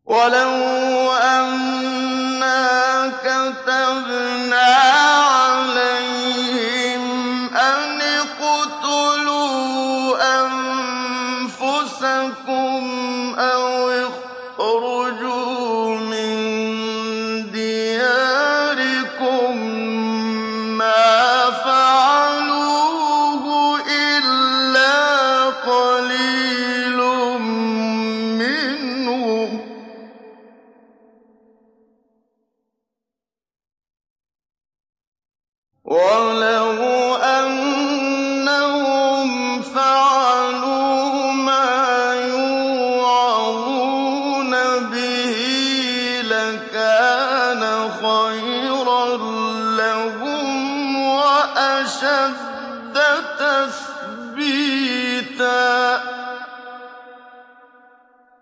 وَلَوْ أَنَّا كَتَبْنَا عَلَيْهِمْ أَنِ اقْتُلُوا أَنفُسَكُمْ أَوِ اخْرُجُوا مِن دِيَارِكُم مَّا فَعَلُوهُ إِلَّا قَلِيلٌ مِّنْهُمْ ۖ وَلَوْ أَنَّهُمْ فَعَلُوا مَا يُوعَظُونَ بِهِ لَكَانَ خَيْرًا لَّهُمْ وَأَشَدَّ